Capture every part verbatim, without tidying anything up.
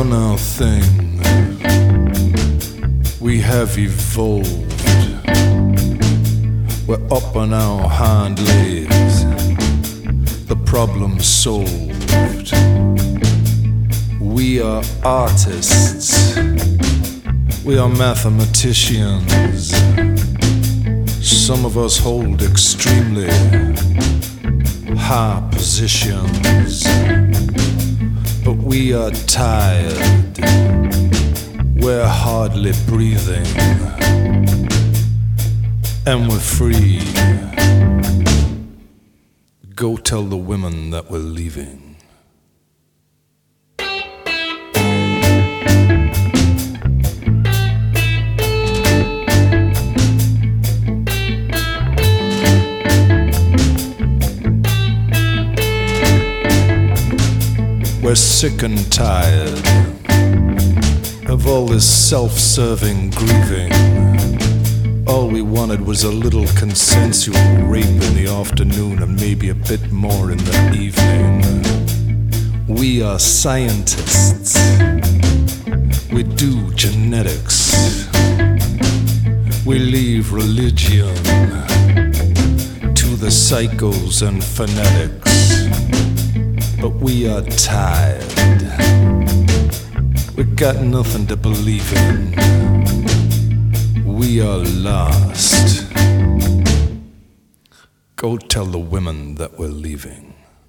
done our thing. We have evolved. We're up on our hind legs. The problem's solved. We are artists. We are mathematicians. Some of us hold extremely high positions. But we are tired. We're hardly breathing. And we're free. Go tell the women that we're leaving. We're sick and tired of all this self-serving grieving. All we wanted was a little consensual rape in the afternoon and maybe a bit more in the evening. We are scientists. We do genetics. We leave religion to the psychos and phonetics. But we are tired. We got nothing to believe in. We are lost. Go tell the women that we're leaving.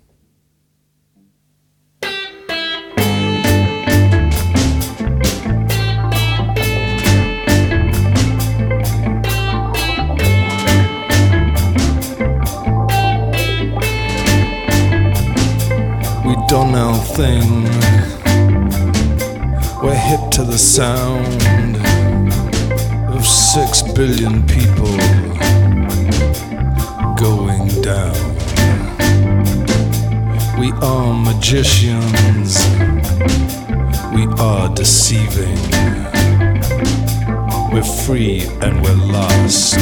We done our thing. We're hip to the sound of six billion people going down. We are magicians. We are deceiving. We're free and we're lost.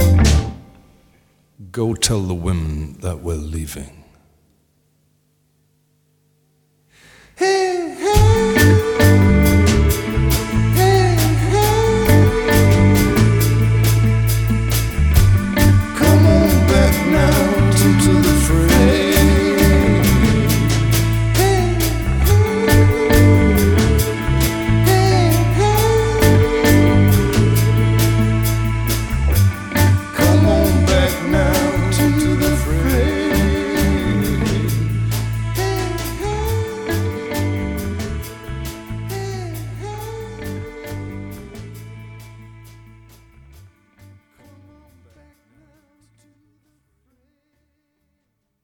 Go tell the women that we're leaving. Hey!